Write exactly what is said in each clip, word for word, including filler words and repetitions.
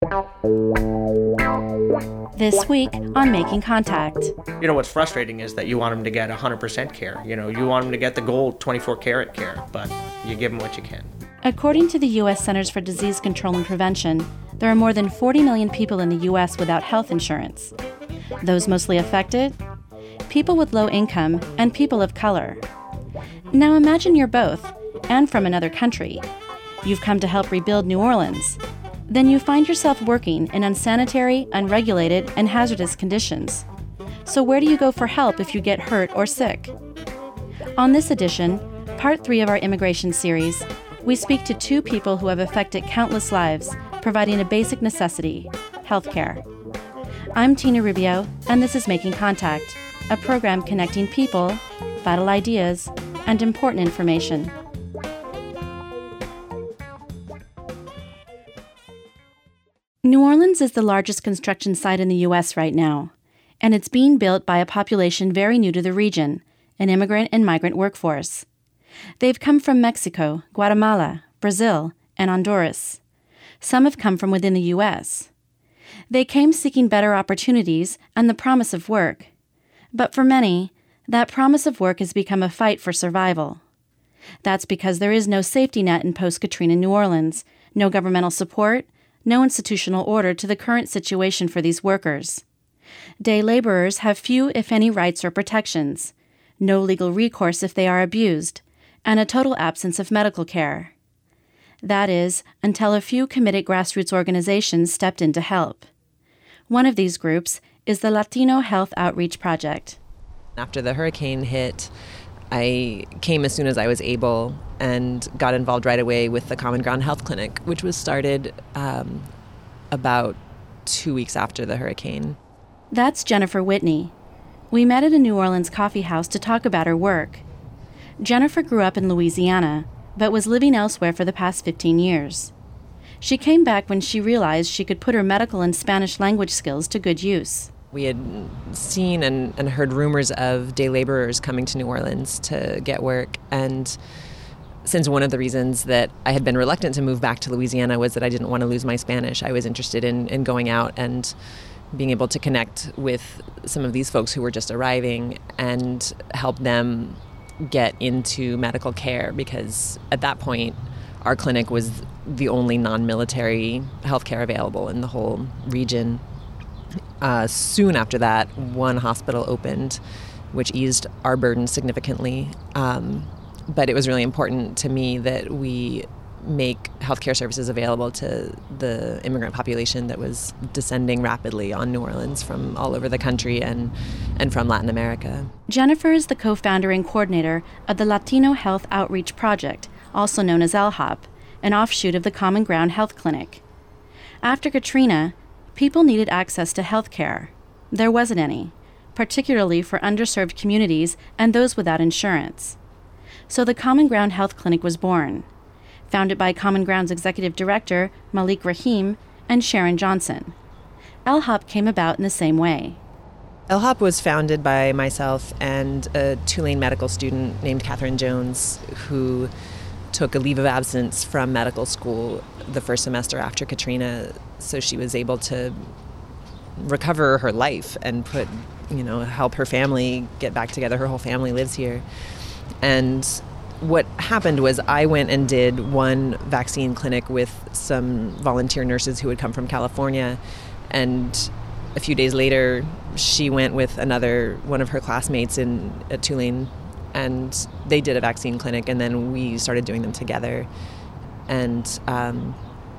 This week on Making Contact. You know, what's frustrating is that you want them to get one hundred percent care. You know, you want them to get the gold twenty-four karat care, but you give them what you can. According to the U S Centers for Disease Control and Prevention, there are more than forty million people in the U S without health insurance. Those mostly affected? People with low income and people of color. Now imagine you're both, and from another country. You've come to help rebuild New Orleans. Then you find yourself working in unsanitary, unregulated, and hazardous conditions. So where do you go for help if you get hurt or sick? On this edition, part three of our immigration series, we speak to two people who have affected countless lives, providing a basic necessity, healthcare. I'm Tina Rubio, and this is Making Contact, a program connecting people, vital ideas, and important information. New Orleans is the largest construction site in the U S right now, and it's being built by a population very new to the region, an immigrant and migrant workforce. They've come from Mexico, Guatemala, Brazil, and Honduras. Some have come from within the U S. They came seeking better opportunities and the promise of work. But for many, that promise of work has become a fight for survival. That's because there is no safety net in post-Katrina New Orleans, no governmental support, no institutional order to the current situation for these workers. Day laborers have few, if any, rights or protections, no legal recourse if they are abused, and a total absence of medical care. That is, until a few committed grassroots organizations stepped in to help. One of these groups is the Latino Health Outreach Project. After the hurricane hit, I came as soon as I was able and got involved right away with the Common Ground Health Clinic, which was started um, about two weeks after the hurricane. That's Jennifer Whitney. We met at a New Orleans coffee house to talk about her work. Jennifer grew up in Louisiana, but was living elsewhere for the past fifteen years. She came back when she realized she could put her medical and Spanish language skills to good use. We had seen and, and heard rumors of day laborers coming to New Orleans to get work, and since one of the reasons that I had been reluctant to move back to Louisiana was that I didn't want to lose my Spanish, I was interested in, in going out and being able to connect with some of these folks who were just arriving and help them get into medical care, because at that point our clinic was the only non-military healthcare available in the whole region. Uh, soon after that, one hospital opened, which eased our burden significantly. Um, but it was really important to me that we make healthcare services available to the immigrant population that was descending rapidly on New Orleans from all over the country and, and from Latin America. Jennifer is the co-founder and coordinator of the Latino Health Outreach Project, also known as L HOP, an offshoot of the Common Ground Health Clinic. After Katrina, people needed access to health care. There wasn't any, particularly for underserved communities and those without insurance. So the Common Ground Health Clinic was born, founded by Common Ground's executive director, Malik Rahim, and Sharon Johnson. L HOP came about in the same way. L HOP was founded by myself and a Tulane medical student named Catherine Jones, who took a leave of absence from medical school the first semester after Katrina, so she was able to recover her life and put, you know, help her family get back together. Her whole family lives here. And what happened was I went and did one vaccine clinic with some volunteer nurses who had come from California, and a few days later she went with another one of her classmates in at Tulane, and they did a vaccine clinic, and then we started doing them together. And um,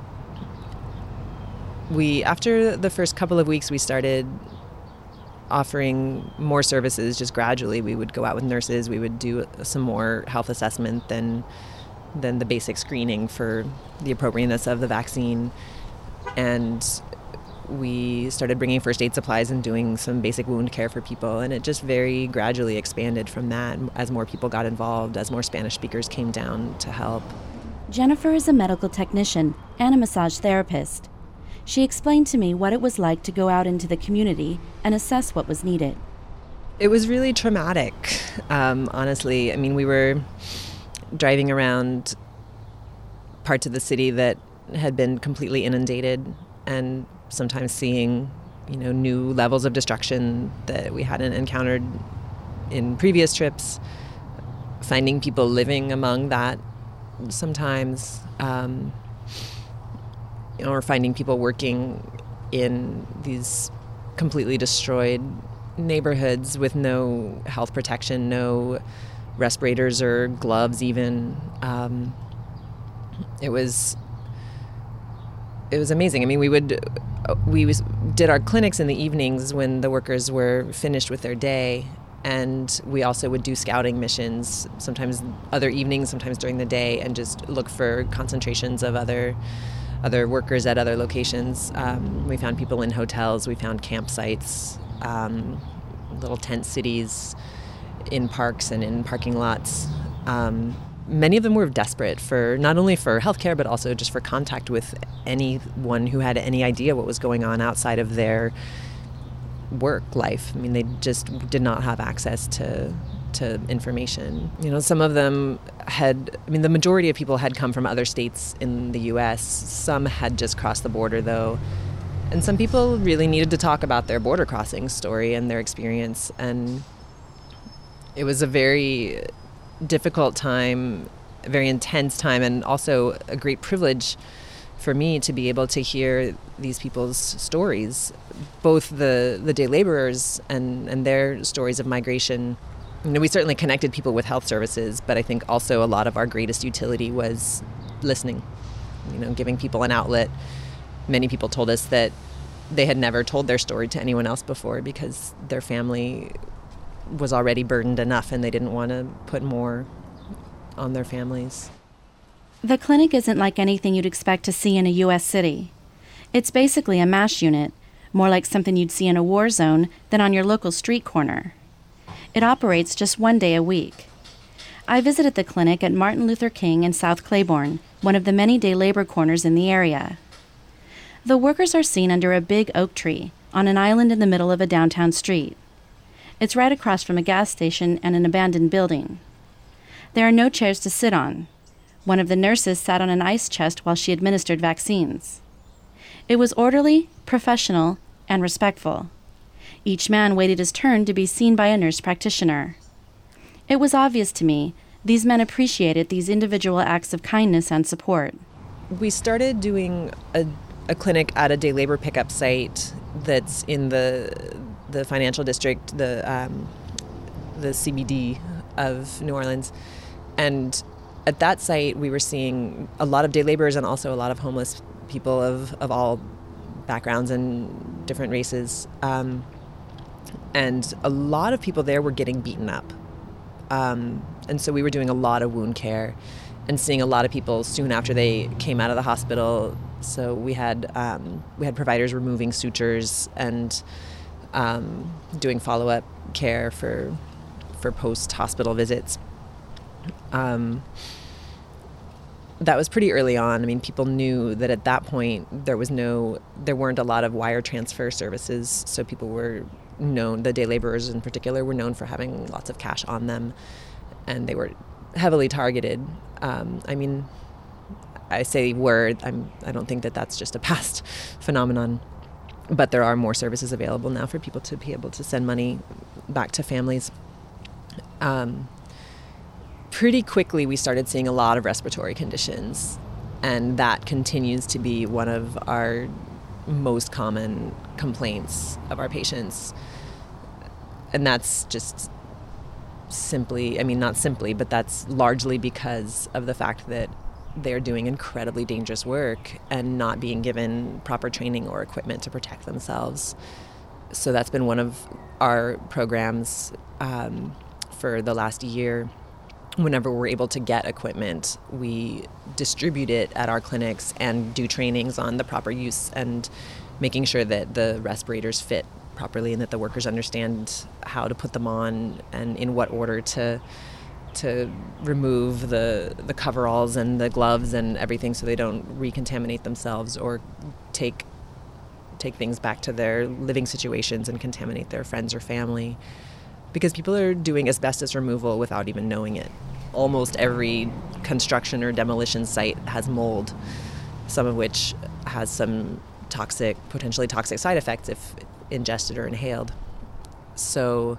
we, after the first couple of weeks, we started offering more services just gradually. We would go out with nurses, we would do some more health assessment than, than the basic screening for the appropriateness of the vaccine. And we started bringing first aid supplies and doing some basic wound care for people, and it just very gradually expanded from that as more people got involved, as more Spanish speakers came down to help. Jennifer is a medical technician and a massage therapist. She explained to me what it was like to go out into the community and assess what was needed. It was really traumatic, um, honestly. I mean, we were driving around parts of the city that had been completely inundated and sometimes seeing, you know, new levels of destruction that we hadn't encountered in previous trips, finding people living among that sometimes, um, you know, or finding people working in these completely destroyed neighborhoods with no health protection, no respirators or gloves even. Um, it was it was amazing. I mean, we would we was, did our clinics in the evenings when the workers were finished with their day, and we also would do scouting missions, sometimes other evenings, sometimes during the day, and just look for concentrations of other other workers at other locations. Um, we found people in hotels, we found campsites, um, little tent cities in parks and in parking lots. Um, many of them were desperate for not only for healthcare, but also just for contact with anyone who had any idea what was going on outside of their work life. I mean, they just did not have access to to information. You know, some of them had, I mean, the majority of people had come from other states in the U S. Some had just crossed the border, though. And some people really needed to talk about their border crossing story and their experience. And it was a very difficult time, a very intense time, and also a great privilege for me to be able to hear these people's stories, both the, the day laborers and, and their stories of migration. You know, we certainly connected people with health services, but I think also a lot of our greatest utility was listening, you know, giving people an outlet. Many people told us that they had never told their story to anyone else before because their family was already burdened enough and they didn't want to put more on their families. The clinic isn't like anything you'd expect to see in a U S city. It's basically a MASH unit, more like something you'd see in a war zone than on your local street corner. It operates just one day a week. I visited the clinic at Martin Luther King in South Claiborne, one of the many day labor corners in the area. The workers are seen under a big oak tree on an island in the middle of a downtown street. It's right across from a gas station and an abandoned building. There are no chairs to sit on. One of the nurses sat on an ice chest while she administered vaccines. It was orderly, professional, and respectful. Each man waited his turn to be seen by a nurse practitioner. It was obvious to me these men appreciated these individual acts of kindness and support. We started doing a, a clinic at a day labor pickup site that's in the the financial district, the um, the C B D of New Orleans, and at that site we were seeing a lot of day laborers and also a lot of homeless people of, of all backgrounds and different races. Um, and a lot of people there were getting beaten up. Um, and so we were doing a lot of wound care and seeing a lot of people soon after they came out of the hospital. So we had um, we had providers removing sutures and um, doing follow-up care for for post-hospital visits. Um, that was pretty early on. I mean, people knew that at that point there was no, there weren't a lot of wire transfer services, so people were known, the day laborers in particular, were known for having lots of cash on them, and they were heavily targeted. Um, I mean, I say were, I'm, I don't think that that's just a past phenomenon, but there are more services available now for people to be able to send money back to families. Um, pretty quickly we started seeing a lot of respiratory conditions, and that continues to be one of our most common complaints of our patients. And that's just simply, I mean, not simply, but that's largely because of the fact that they're doing incredibly dangerous work and not being given proper training or equipment to protect themselves. So that's been one of our programs um, for the last year. Whenever we're able to get equipment, we distribute it at our clinics and do trainings on the proper use and making sure that the respirators fit properly and that the workers understand how to put them on and in what order to to remove the the coveralls and the gloves and everything so they don't recontaminate themselves or take take things back to their living situations and contaminate their friends or family. Because people are doing asbestos removal without even knowing it. Almost every construction or demolition site has mold, some of which has some toxic, potentially toxic side effects if ingested or inhaled. So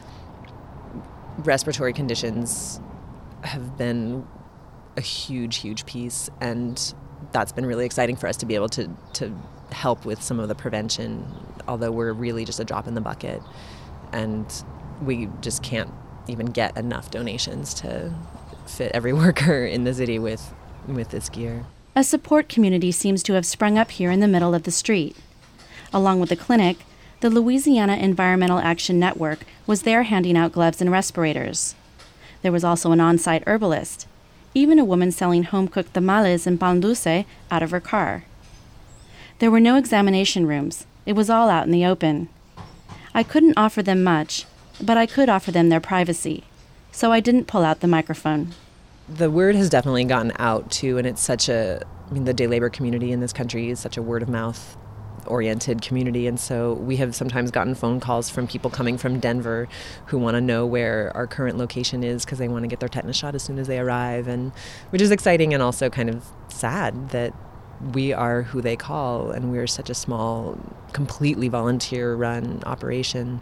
respiratory conditions have been a huge, huge piece, and that's been really exciting for us to be able to, to help with some of the prevention, although we're really just a drop in the bucket, and we just can't even get enough donations to fit every worker in the city with with this gear. A support community seems to have sprung up here in the middle of the street. Along with the clinic, the Louisiana Environmental Action Network was there handing out gloves and respirators. There was also an on-site herbalist, even a woman selling home-cooked tamales and pan dulce out of her car. There were no examination rooms. It was all out in the open. I couldn't offer them much, but I could offer them their privacy, so I didn't pull out the microphone. The word has definitely gotten out, too, and it's such a, I mean, the day labor community in this country is such a word-of-mouth oriented community, and so we have sometimes gotten phone calls from people coming from Denver who want to know where our current location is because they want to get their tetanus shot as soon as they arrive, and which is exciting and also kind of sad that we are who they call, and we're such a small, completely volunteer-run operation.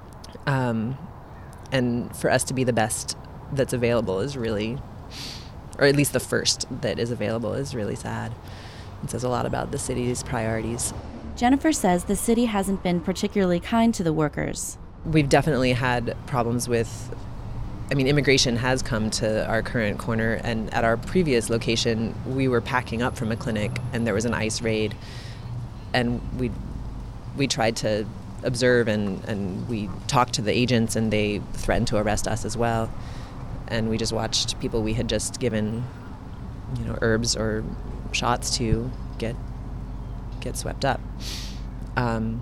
Um, and for us to be the best that's available is really, or at least the first that is available, is really sad. It says a lot about the city's priorities. Jennifer says the city hasn't been particularly kind to the workers. We've definitely had problems with, I mean, immigration has come to our current corner, and at our previous location, we were packing up from a clinic and there was an ICE raid, and we we tried to observe and, and we talked to the agents, and they threatened to arrest us as well. And we just watched people we had just given, you know, herbs or shots to get get swept up. Um,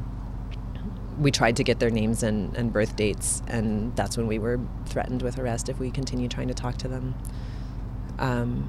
we tried to get their names and, and birth dates, and that's when we were threatened with arrest if we continued trying to talk to them. Um,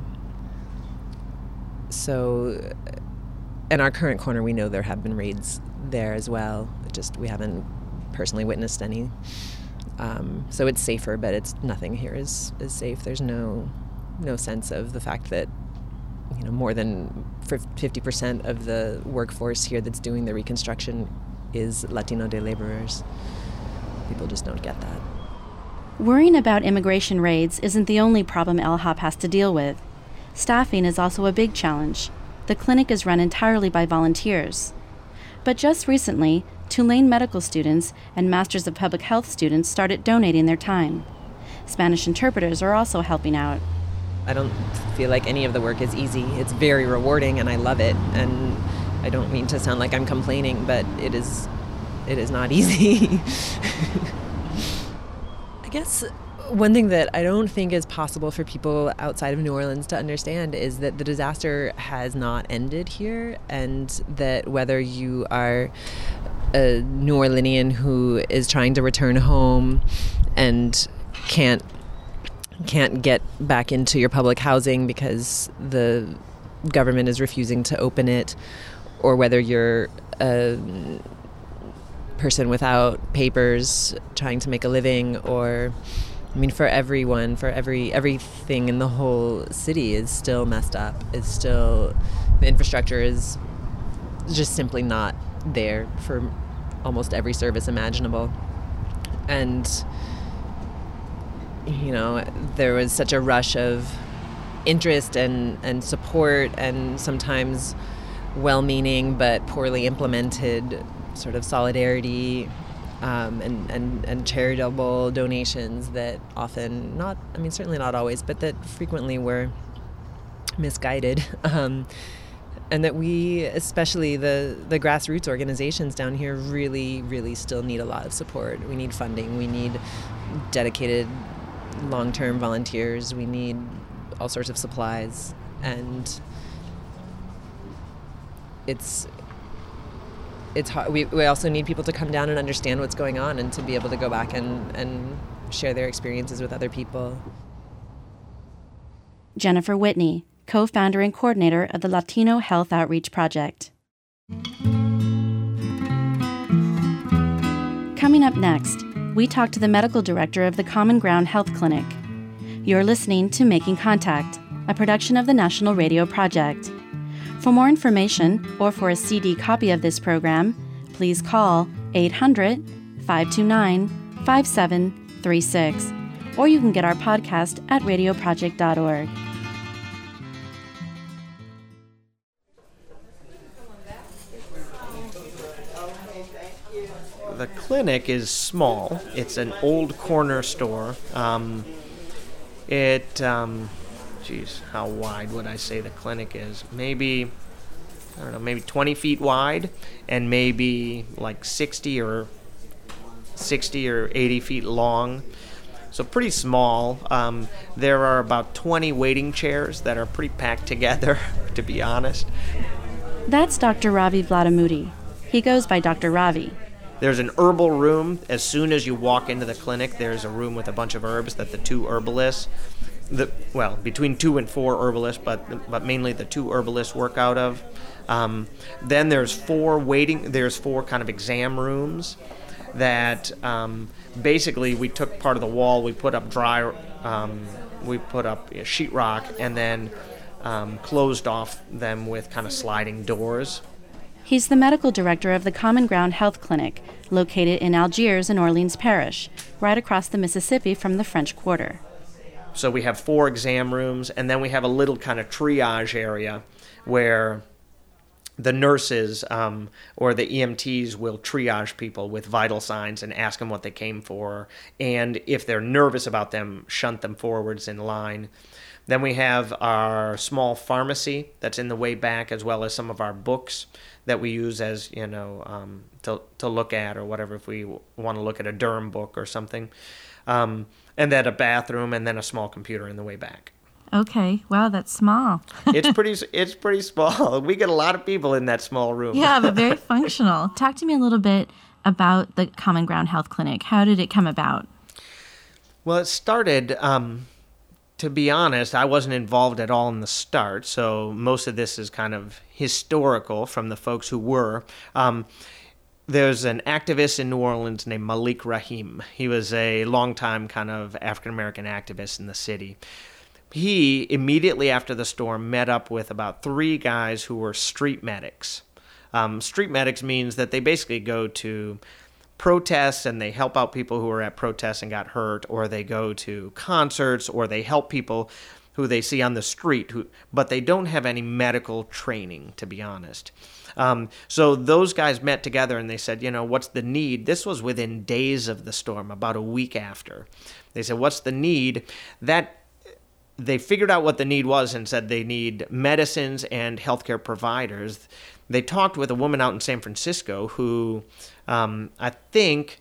so in our current corner, we know there have been raids there as well. Just we haven't personally witnessed any. Um, so it's safer, but it's nothing here is, is safe. There's no no sense of the fact that, you know, more than fifty percent of the workforce here that's doing the reconstruction is Latino day laborers. People just don't get that. Worrying about immigration raids isn't the only problem L H O P has to deal with. Staffing is also a big challenge. The clinic is run entirely by volunteers. But just recently, Tulane medical students and Masters of Public Health students started donating their time. Spanish interpreters are also helping out. I don't feel like any of the work is easy. It's very rewarding, and I love it. And I don't mean to sound like I'm complaining, but it is, it is not easy. I guess one thing that I don't think is possible for people outside of New Orleans to understand is that the disaster has not ended here, and that whether you are a New Orleanian who is trying to return home and can't can't get back into your public housing because the government is refusing to open it, or whether you're a person without papers trying to make a living, or I mean, for everyone, for every everything in the whole city is still messed up. It's still, the infrastructure is just simply not there for almost every service imaginable. And, you know, there was such a rush of interest and, and support, and sometimes well-meaning but poorly implemented sort of solidarity um, and, and, and charitable donations that often not, I mean, certainly not always, but that frequently were misguided. Um, and that we, especially the, the grassroots organizations down here, really, really still need a lot of support. We need funding. We need dedicated long-term volunteers. We need all sorts of supplies. And it's it's hard. We, we also need people to come down and understand what's going on, and to be able to go back and, and share their experiences with other people. Jennifer Whitney, co-founder and coordinator of the Latino Health Outreach Project. Coming up next, we talk to the medical director of the Common Ground Health Clinic. You're listening to Making Contact, a production of the National Radio Project. For more information or for a C D copy of this program, please call eight hundred, five two nine, five seven three six, or you can get our podcast at radio project dot org. The clinic is small. It's an old corner store. Um, it, um, geez, how wide would I say the clinic is? Maybe, I don't know, maybe twenty feet wide, and maybe like sixty or sixty or eighty feet long. So pretty small. Um, there are about twenty waiting chairs that are pretty packed together, to be honest. That's Doctor Ravi Vladimudi. He goes by Doctor Ravi. There's an herbal room. As soon as you walk into the clinic, there's a room with a bunch of herbs that the two herbalists, the, well, between two and four herbalists, but but mainly the two herbalists work out of. Um, then there's four waiting. There's four kind of exam rooms that um, basically we took part of the wall. We put up dry. Um, we put up sheetrock and then um, closed off them with kind of sliding doors. He's the medical director of the Common Ground Health Clinic, located in Algiers and Orleans Parish, right across the Mississippi from the French Quarter. So we have four exam rooms, and then we have a little kind of triage area where the nurses um, or the E M Ts will triage people with vital signs and ask them what they came for, and if they're nervous about them, shunt them forwards in line. Then we have our small pharmacy that's in the way back, as well as some of our books that we use as, you know, um, to to look at or whatever, if we w- want to look at a derm book or something. Um, and then a bathroom, and then a small computer in the way back. Okay, wow, that's small. It's pretty it's pretty small. We get a lot of people in that small room. Yeah, but very functional. Talk to me a little bit about the Common Ground Health Clinic. How did it come about? Well, it started... Um, To be honest, I wasn't involved at all in the start, so most of this is kind of historical from the folks who were. Um, there's an activist in New Orleans named Malik Rahim. He was a longtime kind of African-American activist in the city. He, immediately after the storm, met up with about three guys who were street medics. Um, street medics means that they basically go to protests and they help out people who are at protests and got hurt, or they go to concerts, or they help people who they see on the street, who, but they don't have any medical training, to be honest. Um, so those guys met together and they said, you know, what's the need? This was within days of the storm, about a week after. They said, what's the need? That they figured out what the need was and said they need medicines and healthcare providers. They talked with a woman out in San Francisco who, um, I think,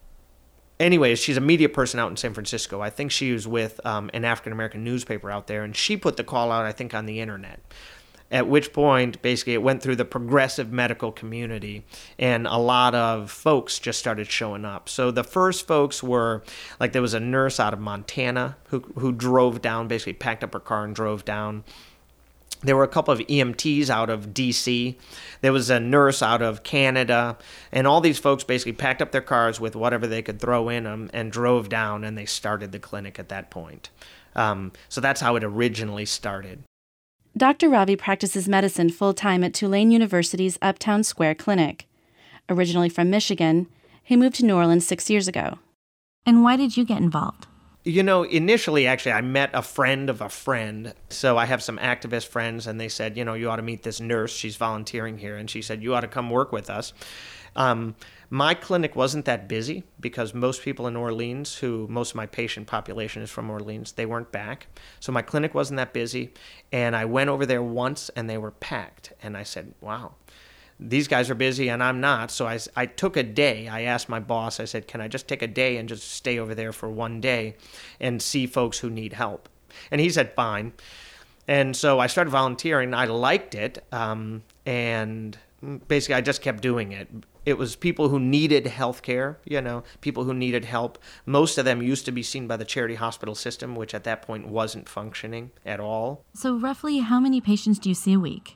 anyways, she's a media person out in San Francisco. I think she was with um, an African-American newspaper out there, and she put the call out, I think, on the internet. At which point, basically, it went through the progressive medical community, and a lot of folks just started showing up. So the first folks were, like, there was a nurse out of Montana who who drove down, basically packed up her car and drove down. There were a couple of E M Ts out of D C. There was a nurse out of Canada. And all these folks basically packed up their cars with whatever they could throw in them and drove down, and they started the clinic at that point. Um, so that's how it originally started. Doctor Ravi practices medicine full-time at Tulane University's Uptown Square Clinic. Originally from Michigan, he moved to New Orleans six years ago. And why did you get involved? You know, initially, actually, I met a friend of a friend. So I have some activist friends, and they said, you know, you ought to meet this nurse. She's volunteering here. And she said, you ought to come work with us. Um, my clinic wasn't that busy because most people in Orleans, who most of my patient population is from Orleans, they weren't back. So my clinic wasn't that busy. And I went over there once, and they were packed. And I said, wow. These guys are busy and I'm not, so I, I took a day. I asked my boss, I said, can I just take a day and just stay over there for one day and see folks who need help? And he said, fine. And so I started volunteering. I liked it, um, and basically I just kept doing it. It was people who needed health care, you know, people who needed help. Most of them used to be seen by the charity hospital system, which at that point wasn't functioning at all. So roughly how many patients do you see a week?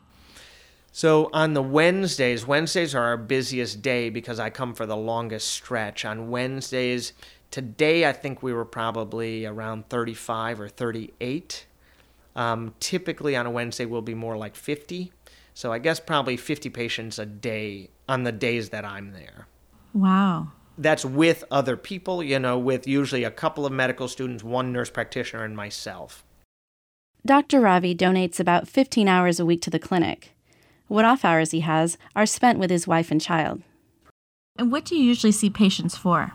So on the Wednesdays, Wednesdays are our busiest day because I come for the longest stretch. On Wednesdays, today I think we were probably around thirty-five or thirty-eight. Um, typically on a Wednesday we'll be more like fifty. So I guess probably fifty patients a day on the days that I'm there. Wow. That's with other people, you know, with usually a couple of medical students, one nurse practitioner, and myself. Doctor Ravi donates about fifteen hours a week to the clinic. What off hours he has are spent with his wife and child. And what do you usually see patients for?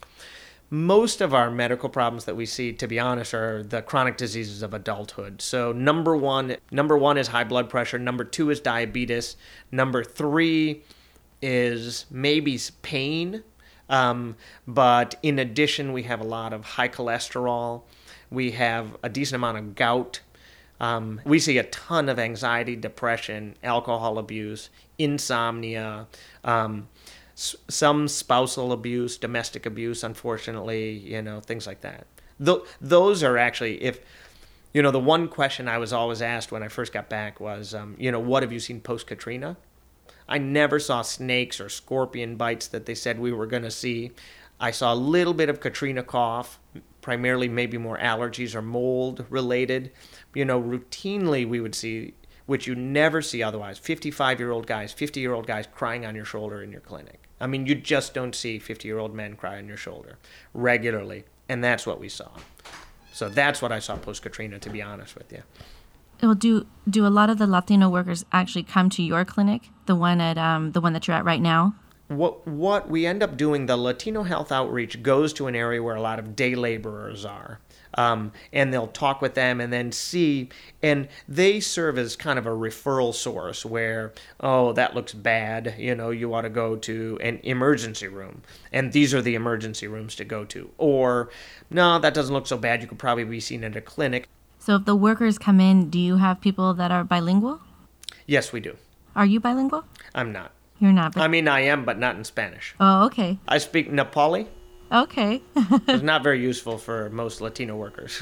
Most of our medical problems that we see, to be honest, are the chronic diseases of adulthood. So number one, number one is high blood pressure. Number two is diabetes. Number three is maybe pain. Um, but in addition, we have a lot of high cholesterol. We have a decent amount of gout. Um, we see a ton of anxiety, depression, alcohol abuse, insomnia, um, s- some spousal abuse, domestic abuse, unfortunately, you know, things like that. Th- those are actually, if, you know, the one question I was always asked when I first got back was, um, you know, what have you seen post-Katrina? I never saw snakes or scorpion bites that they said we were going to see. I saw a little bit of Katrina cough, primarily maybe more allergies or mold related. You know, routinely we would see, which you never see otherwise, fifty-five-year-old guys, fifty-year-old guys crying on your shoulder in your clinic. I mean, you just don't see fifty-year-old men cry on your shoulder regularly, and that's what we saw. So that's what I saw post-Katrina, to be honest with you. Well, do do a lot of the Latino workers actually come to your clinic, the one at um, the one that you're at right now? What what we end up doing, the Latino Health Outreach goes to an area where a lot of day laborers are, um, and they'll talk with them and then see, and they serve as kind of a referral source where, oh, that looks bad, you know, you ought to go to an emergency room, and these are the emergency rooms to go to. Or, no, that doesn't look so bad, you could probably be seen at a clinic. So if the workers come in, do you have people that are bilingual? Yes, we do. Are you bilingual? I'm not. You're not. But... I mean, I am, but not in Spanish. Oh, okay. I speak Nepali. Okay. It's not very useful for most Latino workers.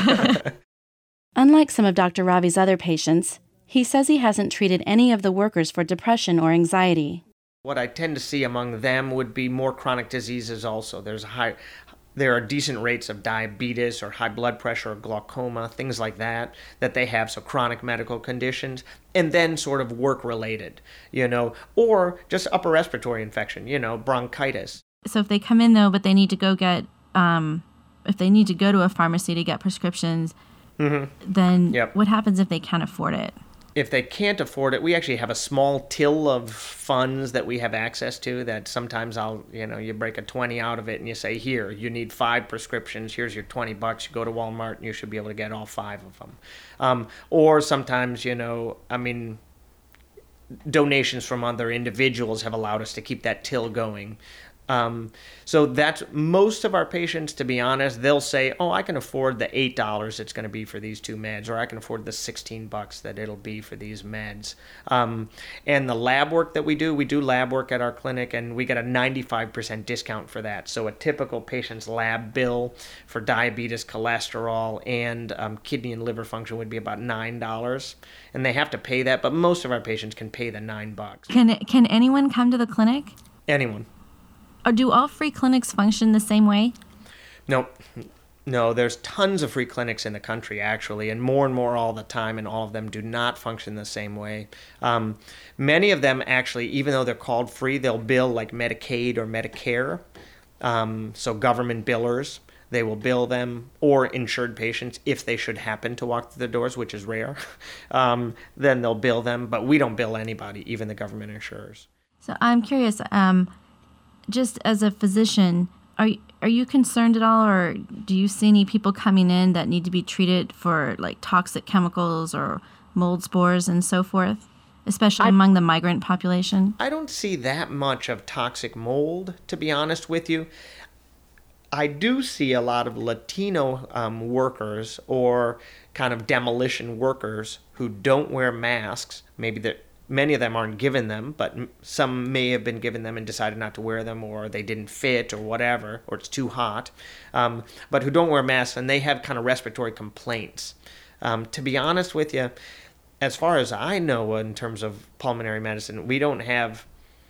Unlike some of Doctor Ravi's other patients, he says he hasn't treated any of the workers for depression or anxiety. What I tend to see among them would be more chronic diseases also. There's a high... There are decent rates of diabetes or high blood pressure or glaucoma, things like that, that they have, so chronic medical conditions, and then sort of work-related, you know, or just upper respiratory infection, you know, bronchitis. So if they come in, though, but they need to go get, um, if they need to go to a pharmacy to get prescriptions, mm-hmm. then yep. What happens if they can't afford it? If they can't afford it, we actually have a small till of funds that we have access to that sometimes I'll, you know, you break a twenty out of it and you say, here, you need five prescriptions. Here's your twenty bucks. You go to Walmart and you should be able to get all five of them. Um, or sometimes, you know, I mean, donations from other individuals have allowed us to keep that till going. Um, so that's most of our patients, to be honest, they'll say, oh, I can afford the eight dollars it's going to be for these two meds, or I can afford the sixteen bucks that it'll be for these meds. Um, and the lab work that we do, we do lab work at our clinic, and we get a ninety-five percent discount for that. So a typical patient's lab bill for diabetes, cholesterol, and um, kidney and liver function would be about nine dollars. And they have to pay that, but most of our patients can pay the nine bucks. Can Can anyone come to the clinic? Anyone. Or do all free clinics function the same way? Nope. No, there's tons of free clinics in the country, actually, and more and more all the time, and all of them do not function the same way. Um, many of them, actually, even though they're called free, they'll bill like Medicaid or Medicare, um, so government billers. They will bill them, or insured patients, if they should happen to walk through the doors, which is rare, um, then they'll bill them, but we don't bill anybody, even the government insurers. So I'm curious, um, just as a physician, are are you concerned at all, or do you see any people coming in that need to be treated for like toxic chemicals or mold spores and so forth, especially I, among the migrant population? I don't see that much of toxic mold, to be honest with you. I do see a lot of Latino um, workers or kind of demolition workers who don't wear masks. Maybe they're Many of them aren't given them, but some may have been given them and decided not to wear them, or they didn't fit, or whatever, or it's too hot, um, but who don't wear masks, and they have kind of respiratory complaints. Um, to be honest with you, as far as I know in terms of pulmonary medicine, we don't have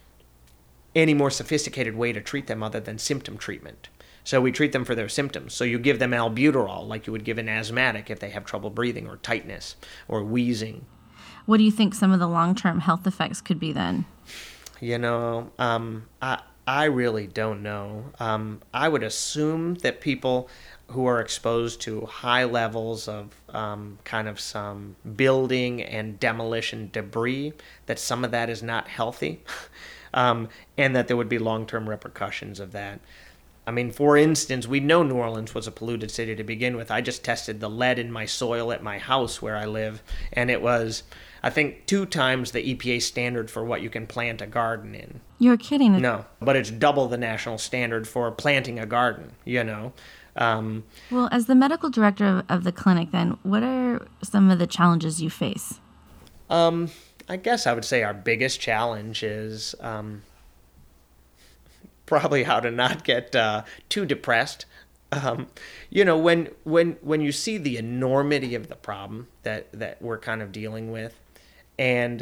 any more sophisticated way to treat them other than symptom treatment. So we treat them for their symptoms. So you give them albuterol like you would give an asthmatic if they have trouble breathing or tightness or wheezing. what do you think some of the long-term health effects could be then? You know, um, I, I really don't know. Um, I would assume that people who are exposed to high levels of um, kind of some building and demolition debris, that some of that is not healthy, um, and that there would be long-term repercussions of that. I mean, for instance, we know New Orleans was a polluted city to begin with. I just tested the lead in my soil at my house where I live, and it was, I think, two times the E P A standard for what you can plant a garden in. You're kidding. No, but it's double the national standard for planting a garden, you know. Um, well, as the medical director of, of the clinic, then, what are some of the challenges you face? Um, I guess I would say our biggest challenge is um, probably how to not get uh, too depressed. Um, you know, when when when you see the enormity of the problem that, that we're kind of dealing with, and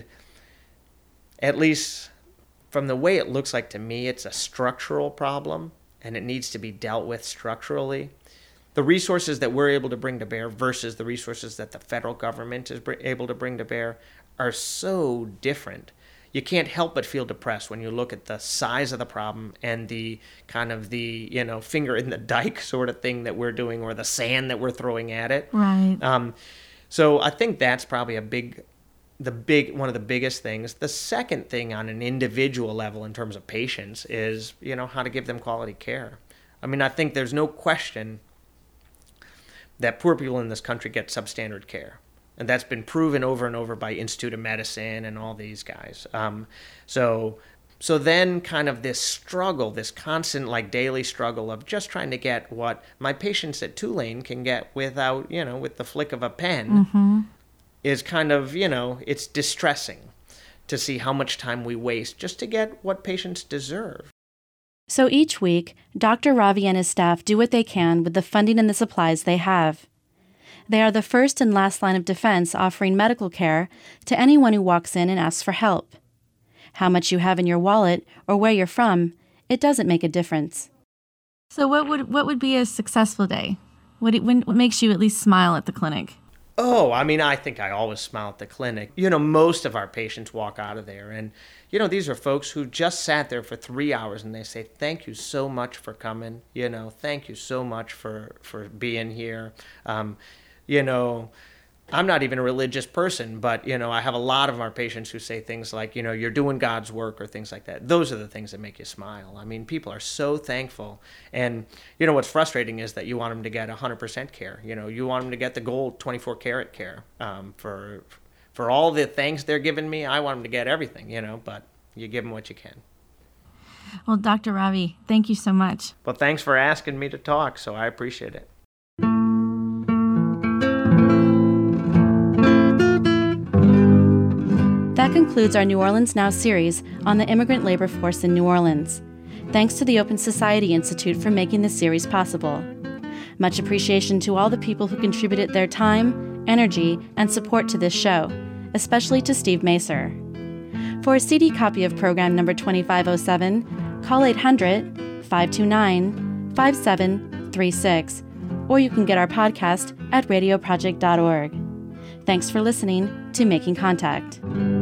at least from the way it looks like to me, it's a structural problem, and it needs to be dealt with structurally. The resources that we're able to bring to bear versus the resources that the federal government is able to bring to bear are so different. You can't help but feel depressed when you look at the size of the problem and the kind of the, you know, finger in the dike sort of thing that we're doing, or the sand that we're throwing at it. Right. Um, so I think that's probably a big, the big, one of the biggest things. The second thing on an individual level in terms of patients is, you know, how to give them quality care. I mean, I think there's no question that poor people in this country get substandard care. And that's been proven over and over by Institute of Medicine and all these guys. Um, so so then kind of this struggle, this constant like daily struggle of just trying to get what my patients at Tulane can get without, you know, with the flick of a pen, Mm-hmm. is kind of, you know, it's distressing to see how much time we waste just to get what patients deserve. So each week, Doctor Ravi and his staff do what they can with the funding and the supplies they have. They are the first and last line of defense offering medical care to anyone who walks in and asks for help. How much you have in your wallet or where you're from, it doesn't make a difference. So what would what would be a successful day? What, it, when, what makes you at least smile at the clinic? Oh, I mean, I think I always smile at the clinic. You know, most of our patients walk out of there, and, you know, these are folks who just sat there for three hours, and they say, thank you so much for coming. You know, thank you so much for, for being here. Um, you know, I'm not even a religious person, but, you know, I have a lot of our patients who say things like, you know, you're doing God's work or things like that. Those are the things that make you smile. I mean, people are so thankful. And, you know, what's frustrating is that you want them to get one hundred percent care. You know, you want them to get the gold twenty-four karat care. Um, for for all the things they're giving me, I want them to get everything, you know, but you give them what you can. Well, Doctor Ravi, thank you so much. Well, thanks for asking me to talk, so I appreciate it. That concludes our New Orleans Now series on the immigrant labor force in New Orleans. Thanks to the Open Society Institute for making this series possible. Much appreciation to all the people who contributed their time, energy, and support to this show, especially to Steve Macer. For a C D copy of program number twenty-five oh seven, call eight hundred, five two nine, five seven three six, or you can get our podcast at radio project dot org. Thanks for listening to Making Contact.